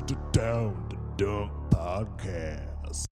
to Down the Dunk Podcast.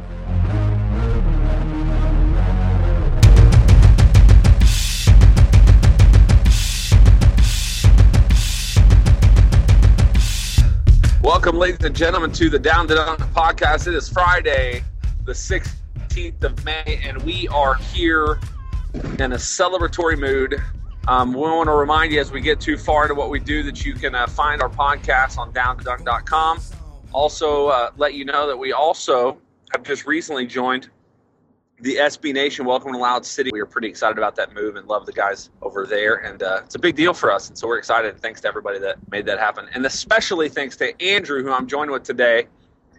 Welcome, ladies and gentlemen, to the Down the Dunk Podcast. It is Friday, the 16th of May, and we are here in a celebratory mood. We want to remind you as we get too far into what we do that you can find our podcast on downthedunk.com. Also, let you know that we also have just recently joined the SB Nation Welcome to Loud City. We are pretty excited about that move and love the guys over there, and it's a big deal for us, and so we're excited. Thanks to everybody that made that happen, and especially thanks to Andrew, who I'm joined with today.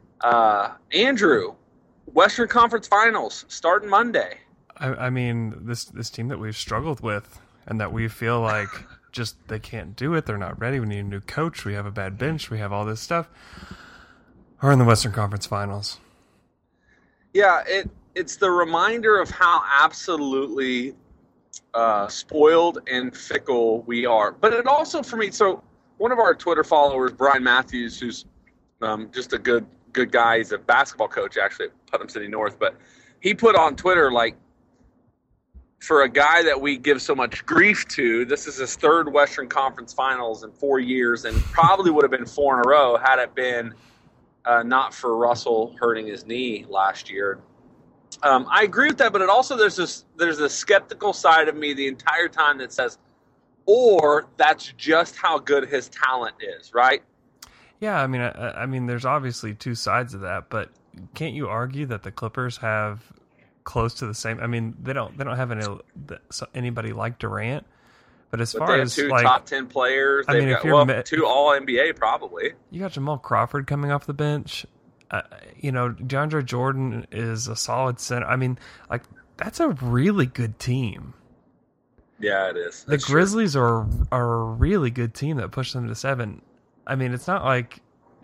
Andrew, Western Conference Finals starting Monday. I mean, this team that we've struggled with and that we feel like just they can't do it, they're not ready, we need a new coach, we have a bad bench, we have all this stuff, are in the Western Conference Finals. Yeah, it's the reminder of how absolutely spoiled and fickle we are. But it also, for me, so one of our Twitter followers, Brian Matthews, who's just a good guy, he's a basketball coach actually at Putnam City North, but he put on Twitter, like, for a guy that we give so much grief to, this is his third Western Conference Finals in 4 years, and probably would have been 4 in a row had it been not for Russell hurting his knee last year. I agree with that, but it also there's a skeptical side of me the entire time that says, or that's just how good his talent is, right? Yeah, I mean, there's obviously two sides of that, but can't you argue that the Clippers have close to the same? I mean, they don't have anybody like Durant, but as far as two like top 10 players, I mean, if you're two All NBA probably. You got Jamal Crawford coming off the bench. DeAndre Jordan is a solid center. I mean, like, that's a really good team. Yeah, it is. The Grizzlies are a really good team that pushed them to 7. I mean, it's not like,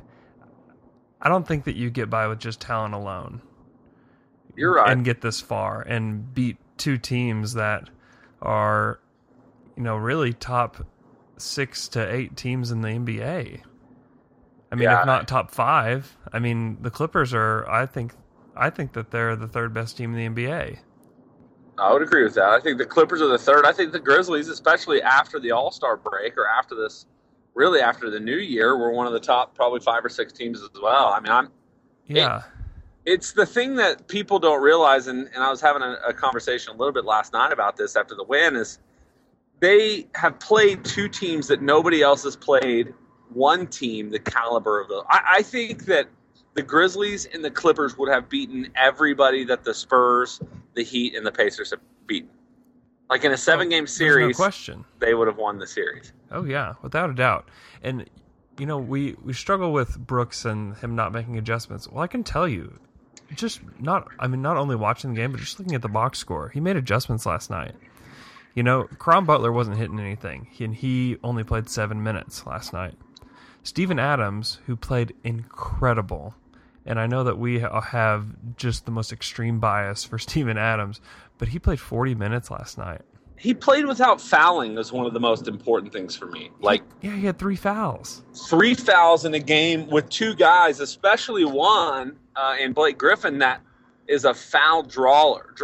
I don't think that you get by with just talent alone. You're right. And get this far and beat two teams that are, really top 6 to 8 teams in the NBA. I mean, if not top 5. I mean, the Clippers are. I think that they're the third best team in the NBA. I would agree with that. I think the Clippers are the third. I think the Grizzlies, especially after the All-Star break or after this, really after the new year, were one of the top probably 5 or 6 teams as well. I mean, it's the thing that people don't realize, and I was having a conversation a little bit last night about this after the win, is they have played 2 teams that nobody else has played. One team, the caliber of those. I think that the Grizzlies and the Clippers would have beaten everybody that the Spurs, the Heat, and the Pacers have beaten. Like in a 7-game series, no question, they would have won the series. Oh yeah, without a doubt. And we struggle with Brooks and him not making adjustments. Well, I can tell you, not only watching the game, but just looking at the box score, he made adjustments last night. Caron Butler wasn't hitting anything, and he only played 7 minutes last night. Steven Adams, who played incredible, and I know that we have just the most extreme bias for Steven Adams, but he played 40 minutes last night. He played without fouling is one of the most important things for me. He had 3 fouls. 3 fouls in a game with 2 guys, especially one in Blake Griffin that is a foul drawer.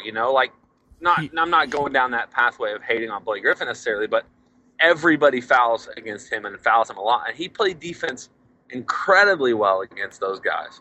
I'm not going down that pathway of hating on Blake Griffin necessarily, but everybody fouls against him and fouls him a lot. And he played defense incredibly well against those guys.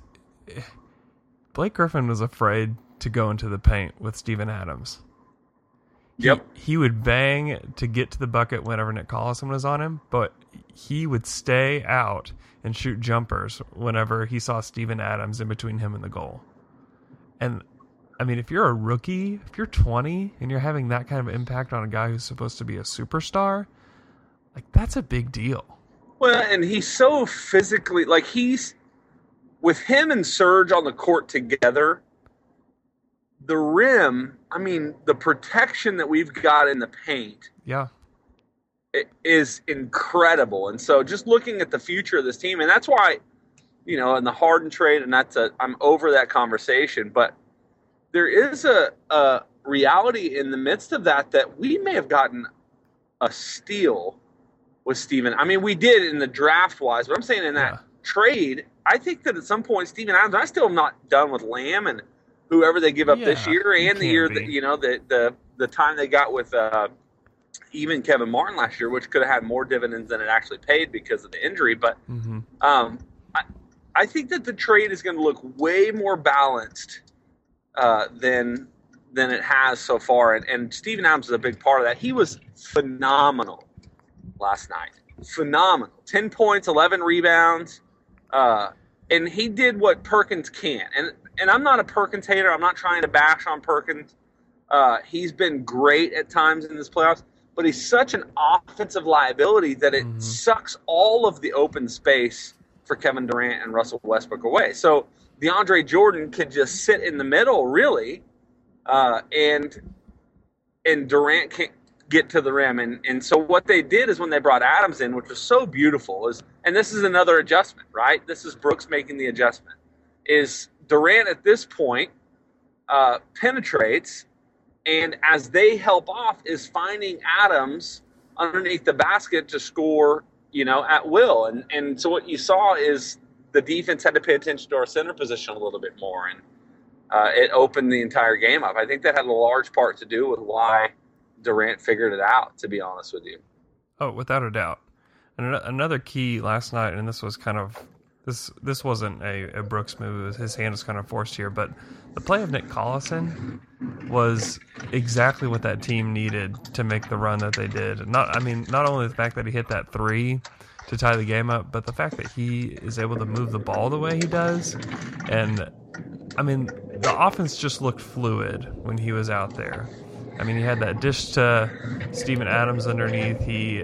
Blake Griffin was afraid to go into the paint with Steven Adams. He would bang to get to the bucket whenever Nick Collison was on him, but he would stay out and shoot jumpers whenever he saw Steven Adams in between him and the goal. And I mean, if you're a rookie, if you're 20 and you're having that kind of impact on a guy who's supposed to be a superstar, like, that's a big deal. Well, and he's so physically, like, he's, with him and Serge on the court together, the rim, I mean, the protection that we've got in the paint it is incredible. And so just looking at the future of this team, and that's why, in the Harden trade, and I'm over that conversation, but there is a reality in the midst of that we may have gotten a steal with Steven. I mean, we did in the draft-wise, but I'm saying in that trade, I think that at some point, Steven Adams, I still am not done with Lamb and whoever they give up this year and the year that, the time they got with even Kevin Martin last year, which could have had more dividends than it actually paid because of the injury. But I think that the trade is going to look way more balanced than it has so far. And Steven Adams is a big part of that. He was phenomenal last night. Phenomenal. 10 points, 11 rebounds. And he did what Perkins can't. And I'm not a Perkins hater. I'm not trying to bash on Perkins. He's been great at times in this playoffs, but he's such an offensive liability that it sucks all of the open space for Kevin Durant and Russell Westbrook away. So DeAndre Jordan could just sit in the middle, really, and Durant can't get to the rim. And so what they did is when they brought Adams in, which was so beautiful, and this is another adjustment, right? This is Brooks making the adjustment, is Durant at this point penetrates, and as they help off is finding Adams underneath the basket to score, at will. And so what you saw is the defense had to pay attention to our center position a little bit more, and it opened the entire game up. I think that had a large part to do with why Durant figured it out, to be honest with you. Oh, without a doubt. And another key last night, and this was kind of this wasn't a Brooks move. His hand was kind of forced here, but the play of Nick Collison was exactly what that team needed to make the run that they did. Not only the fact that he hit that three to tie the game up, but the fact that he is able to move the ball the way he does. And the offense just looked fluid when he was out there. He had that dish to Steven Adams underneath. He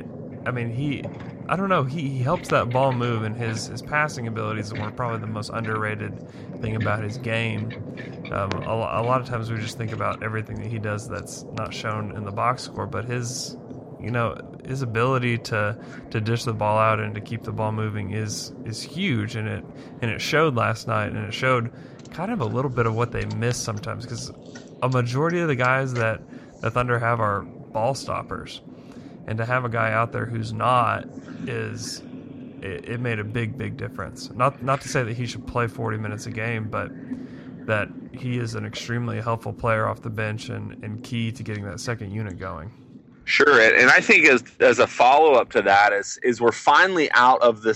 helps that ball move, and his passing abilities were probably the most underrated thing about his game. A lot of times we just think about everything that he does that's not shown in the box score, but his ability to dish the ball out and to keep the ball moving is huge, and it showed last night, and it showed kind of a little bit of what they miss sometimes, because a majority of the guys that the Thunder have are ball stoppers. And to have a guy out there who's not it made a big difference. Not to say that he should play 40 minutes a game, but that he is an extremely helpful player off the bench and key to getting that second unit going. Sure, and I think as a follow-up to that is we're finally out of the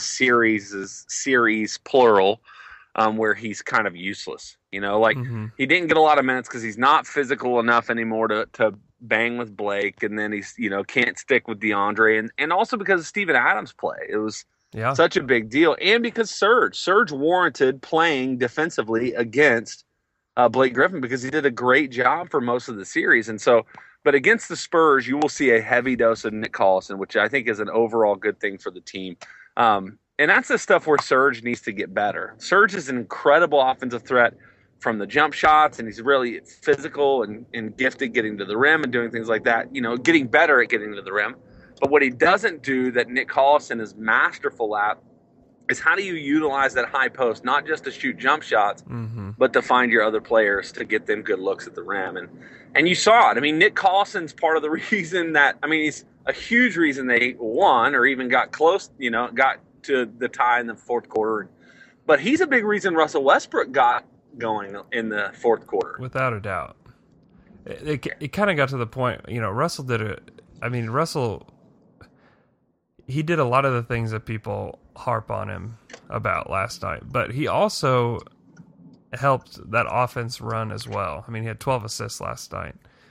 series plural, where he's kind of useless. He didn't get a lot of minutes because he's not physical enough anymore to bang with Blake, and then he's can't stick with DeAndre, and also because of Steven Adams' play. It was such a big deal, and because Serge warranted playing defensively against Blake Griffin, because he did a great job for most of the series. And so, but against the Spurs, you will see a heavy dose of Nick Collison, which I think is an overall good thing for the team. And that's the stuff where Serge needs to get better. Serge is an incredible offensive threat from the jump shots, and he's really physical and gifted getting to the rim and doing things like that, getting better at getting to the rim. But what he doesn't do that Nick Collison is masterful at is how do you utilize that high post, not just to shoot jump shots, but to find your other players to get them good looks at the rim. And you saw it. Nick Collison's part of the reason that, he's a huge reason they won or even got close, got to the tie in the fourth quarter. But he's a big reason Russell Westbrook got going in the fourth quarter. Without a doubt. It kind of got to the point, Russell did it. Russell, he did a lot of the things that people harp on him about last night, but he also helped that offense run as well. He had 12 assists last night.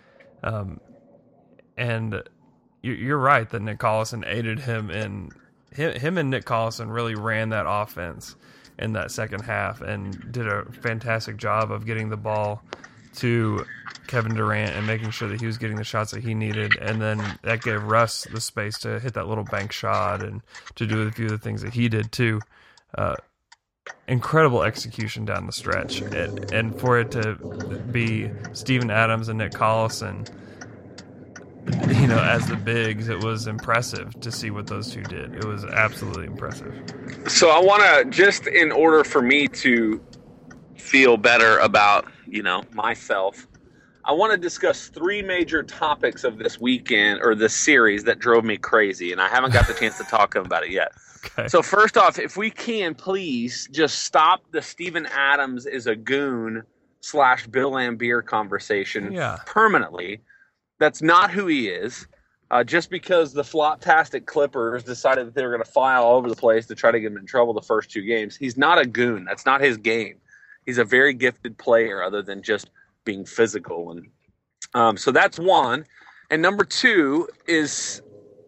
And you're right that Nick Collison aided him in him and Nick Collison really ran that offense in that second half and did a fantastic job of getting the ball to Kevin Durant and making sure that he was getting the shots that he needed. And then that gave Russ the space to hit that little bank shot and to do a few of the things that he did too. Incredible execution down the stretch. And for it to be Steven Adams and Nick Collison, as the bigs, it was impressive to see what those two did. It was absolutely impressive. So I want to, just in order for me to feel better about, myself, I want to discuss 3 major topics of this weekend or this series that drove me crazy, and I haven't got the chance to talk about it yet. Okay. So first off, if we can, please just stop the Steven Adams is a goon / Bill Laimbeer conversation permanently. That's not who he is. Just because the Floptastic Clippers decided that they were going to fly all over the place to try to get him in trouble the first 2 games, he's not a goon. That's not his game. He's a very gifted player other than just being physical. And so that's one. And number 2 is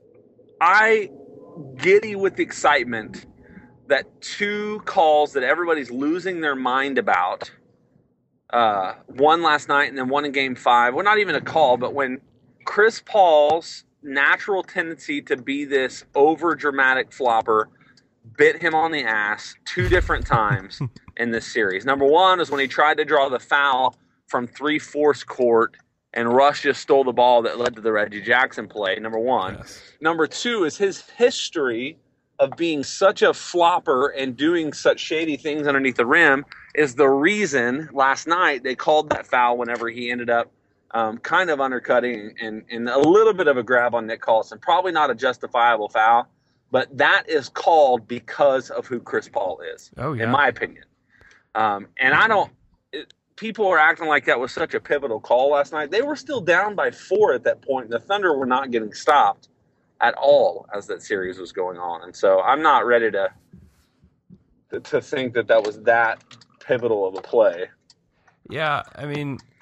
I giddy with excitement that 2 calls that everybody's losing their mind about, one last night and then one in Game 5. Well, not even a call, but when Chris Paul's natural tendency to be this over-dramatic flopper bit him on the ass 2 different times in this series. Number 1 is when he tried to draw the foul from 3/4 court and Russ just stole the ball that led to the Reggie Jackson play, number 1. Yes. Number 2 is his history of being such a flopper and doing such shady things underneath the rim is the reason last night they called that foul whenever he ended up kind of undercutting and a little bit of a grab on Nick Collison. Probably not a justifiable foul, but that is called because of who Chris Paul is, in my opinion. And I don't – people are acting like that was such a pivotal call last night. They were still down by 4 at that point. The Thunder were not getting stopped at all as that series was going on. And so I'm not ready to think that was that pivotal of a play. Yeah, I mean –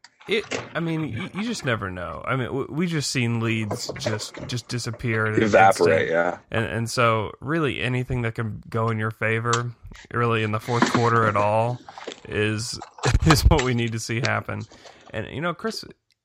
you just never know. I mean, we just seen leads just disappear, and evaporate. Yeah, and so really anything that can go in your favor, really in the fourth quarter at all, is what we need to see happen. And Chris,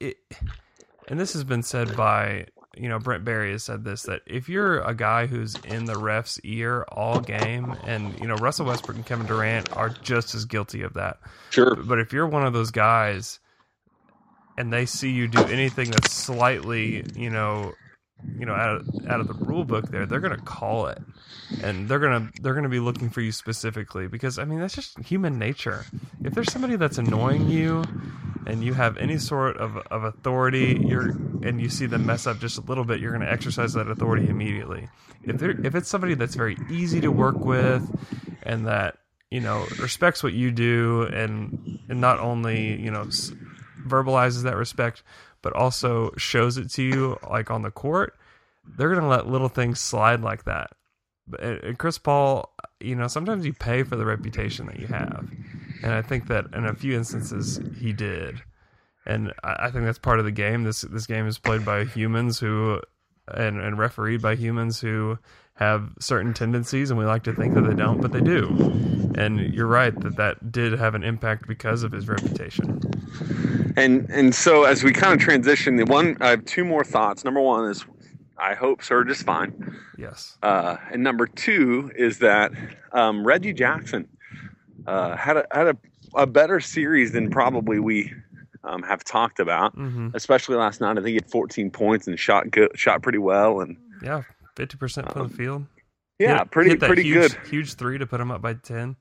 and this has been said by Brent Barry has said this, that if you're a guy who's in the ref's ear all game, and Russell Westbrook and Kevin Durant are just as guilty of that. Sure, but if you're one of those guys and they see you do anything that's slightly, out of the rule book, they're gonna call it, and they're gonna be looking for you specifically, because that's just human nature. If there's somebody that's annoying you, and you have any sort of authority, and you see them mess up just a little bit, you're gonna exercise that authority immediately. If it's somebody that's very easy to work with, and that respects what you do, and not only verbalizes that respect, but also shows it to you, like on the court, they're going to let little things slide like that. And Chris Paul, sometimes you pay for the reputation that you have. And I think that in a few instances he did. And I think that's part of the game. This game is played by humans and refereed by humans who have certain tendencies, and we like to think that they don't, but they do. And you're right that did have an impact because of his reputation. And so as we kind of transition, I have 2 more thoughts. Number 1 is I hope Serge is fine. Yes. And number 2 is that Reggie Jackson had a better series than probably we have talked about, especially last night. I think he had 14 points and shot pretty well, and 50% from the field. Yeah, pretty good. Huge 3 to put him up by 10.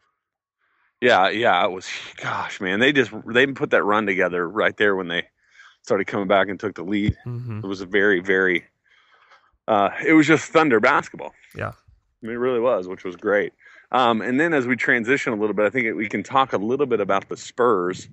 Yeah, it was. Gosh, man, they put that run together right there when they started coming back and took the lead. Mm-hmm. It was a very, very. It was just Thunder basketball. Yeah, it really was, which was great. And then as we transition a little bit, I think we can talk a little bit about the Spurs.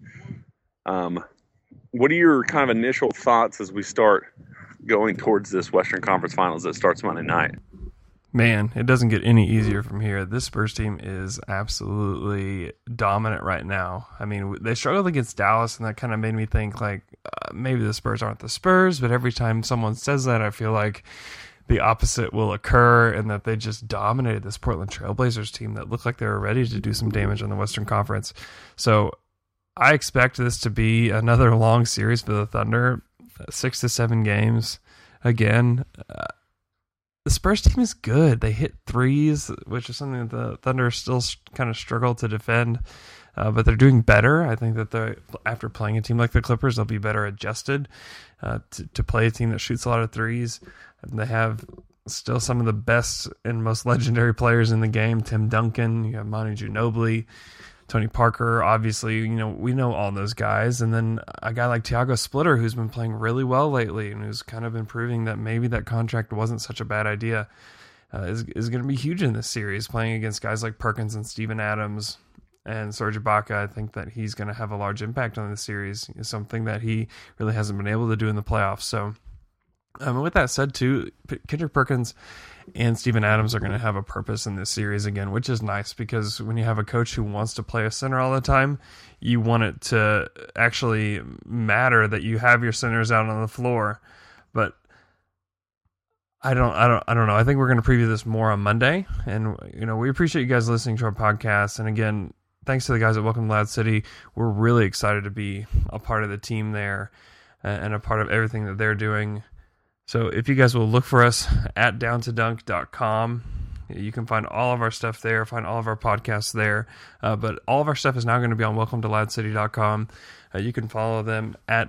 What are your kind of initial thoughts as we start going towards this Western Conference Finals that starts Monday night? Man, it doesn't get any easier from here. This Spurs team is absolutely dominant right now. I mean, they struggled against Dallas, and that kind of made me think, like, maybe the Spurs aren't the Spurs, but every time someone says that, I feel like the opposite will occur, and that they just dominated this Portland Trailblazers team that looked like they were ready to do some damage on the Western Conference. So I expect this to be another long series for the Thunder, 6 to 7 games again. The Spurs team is good. They hit threes, which is something that the Thunder still kind of struggle to defend, but they're doing better. I think that after playing a team like the Clippers, they'll be better adjusted to play a team that shoots a lot of threes. And they have still some of the best and most legendary players in the game. Tim Duncan, you have Manu Ginobili. Tony Parker, obviously, we know all those guys. And then a guy like Tiago Splitter, who's been playing really well lately and who's kind of been proving that maybe that contract wasn't such a bad idea, is going to be huge in this series, playing against guys like Perkins and Steven Adams and Serge Ibaka. I think that he's going to have a large impact on this series, something that he really hasn't been able to do in the playoffs. So with that said, too, Kendrick Perkins and Steven Adams are going to have a purpose in this series again, which is nice, because when you have a coach who wants to play a center all the time, you want it to actually matter that you have your centers out on the floor. But I don't know. I think we're going to preview this more on Monday, and we appreciate you guys listening to our podcast. And again, thanks to the guys at Welcome to Loud City. We're really excited to be a part of the team there and a part of everything that they're doing. So if you guys will look for us at downtodunk.com, you can find all of our stuff there, find all of our podcasts there. But all of our stuff is now going to be on welcometoloudcity.com. You can follow them at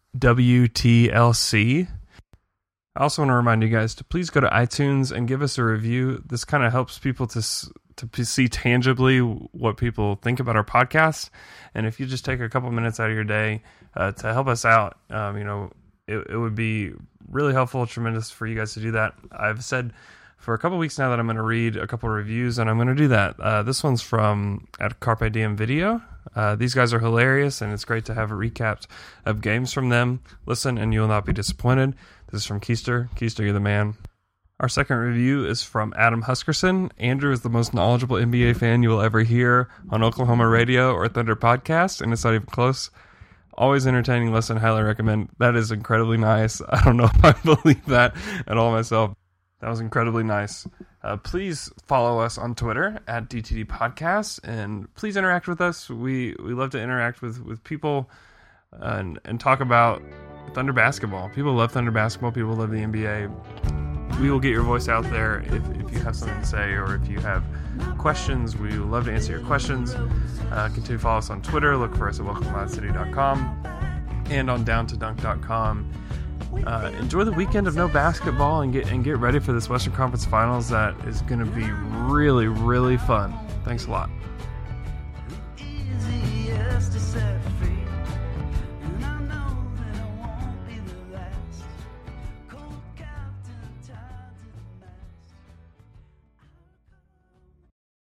WTLC. I also want to remind you guys to please go to iTunes and give us a review. This kind of helps people to see tangibly what people think about our podcast. And if you just take a couple minutes out of your day to help us out, it would be really helpful, tremendous for you guys to do that. I've said for a couple weeks now that I'm going to read a couple of reviews, and I'm going to do that. This one's from at Carpe Diem Video. These guys are hilarious, and it's great to have a recap of games from them. Listen, and you will not be disappointed. This is from Keister. Keister, you're the man. Our second review is from Adam Huskerson. Andrew is the most knowledgeable NBA fan you will ever hear on Oklahoma radio or Thunder podcast, and it's not even close. Always entertaining listen, highly recommend. That is incredibly nice. I don't know if I believe that at all myself. That was incredibly nice. Please follow us on Twitter at DTD Podcast, and please interact with us. We love to interact with people and talk about Thunder basketball. People love Thunder basketball. People love the NBA. We will get your voice out there if you have something to say, or if you have questions. We would love to answer your questions. Continue to follow us on Twitter. Look for us at welcometoloudcity.com and on downtodunk.com. Enjoy the weekend of no basketball and get ready for this Western Conference Finals that is going to be really, really fun. Thanks a lot.